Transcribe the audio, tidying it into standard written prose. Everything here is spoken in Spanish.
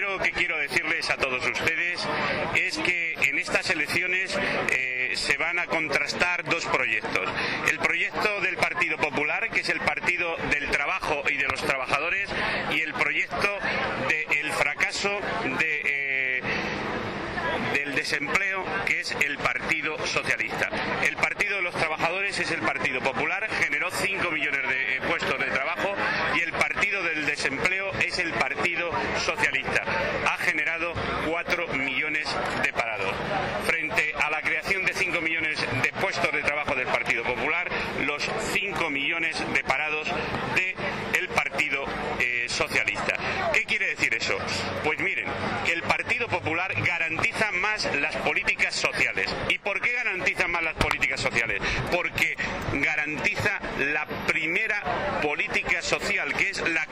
primero que quiero decirles a todos ustedes es que en estas elecciones se van a contrastar dos proyectos. El proyecto del Partido Popular, que es el partido del trabajo y de los trabajadores, y el proyecto del fracaso del desempleo, que es el Partido Socialista. El Partido de los Trabajadores es el Partido Popular, generó 5 millones de puestos de trabajo, y el Partido del Desempleo es el Partido Socialista. Ha generado 4 millones de parados. Frente a la creación de 5 millones de puestos de trabajo del Partido Popular, los 5 millones de parados del Partido Socialista. ¿Qué quiere decir eso? Pues miren, que el Partido Popular garantiza más las políticas sociales. ¿Y por qué garantiza más las políticas sociales? Porque garantiza la primera política social, que es la